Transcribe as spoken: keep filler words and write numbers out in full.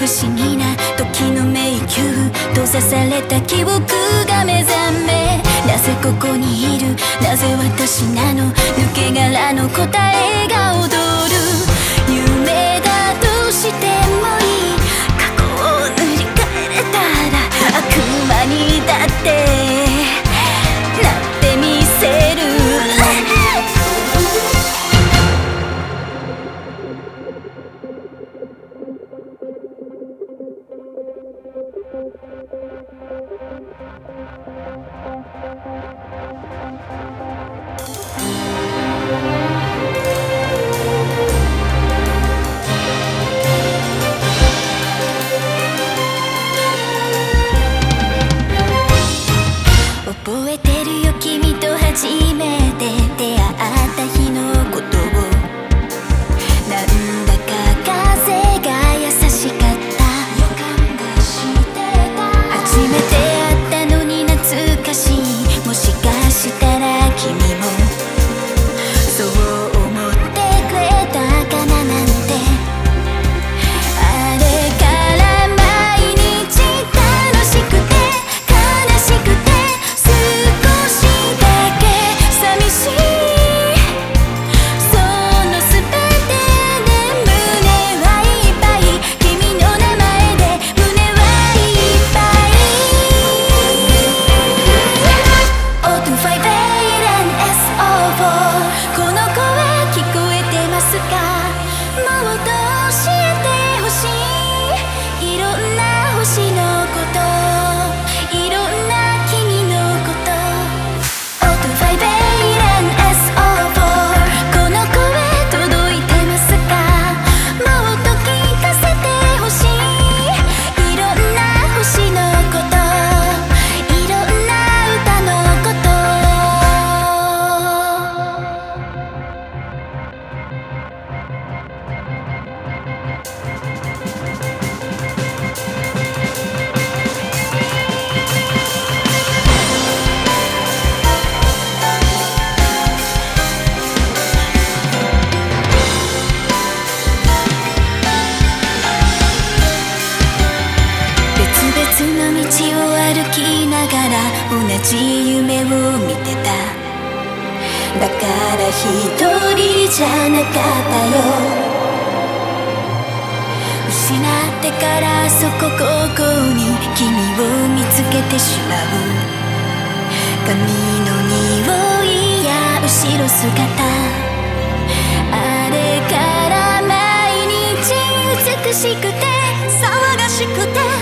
思議な時の迷宮、閉ざされた記憶が目覚め、なぜここにいる、なぜ私なの、抜け殻の答えが踊る。夢だとしてもいい、過去を塗り替えれたら悪魔にだってなってみせる。覚えてるよ、君と初めて出会った日のことを。なんだか風が優しかった、予感がしてた。初めて会ったのに懐かしい、もしかしたら君もそう思ってくれたかななんて。あれから毎日楽しくて悲しくて同じ夢を見てた。だから一人じゃなかったよ。失ってからそこここに君を見つけてしまう。髪の匂いや後ろ姿、あれから毎日美しくて騒がしくて